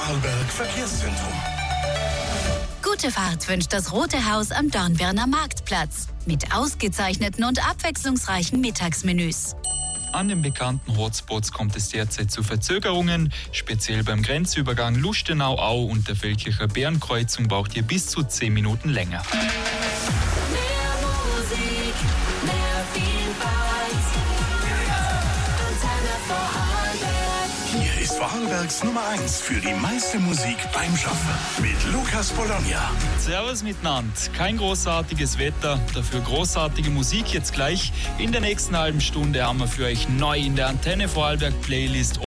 Vorarlberg Verkehrszentrum. Gute Fahrt wünscht das Rote Haus am Dornbirner Marktplatz mit ausgezeichneten und abwechslungsreichen Mittagsmenüs. An den bekannten Hotspots kommt es derzeit zu Verzögerungen. Speziell beim Grenzübergang Lustenau-Au und der Feldkircher Bärenkreuzung braucht ihr bis zu 10 Minuten länger. Mehr Musik, mehr Vielfalt. Antenne Vorarlberg. Hier ist Vorarlbergs Nummer 1 für die meiste Musik beim Schaffen. Mit Lukas Bologna. Servus miteinander. Kein großartiges Wetter, dafür großartige Musik jetzt gleich. In der nächsten halben Stunde haben wir für euch neu in der Antenne Vorarlberg Playlist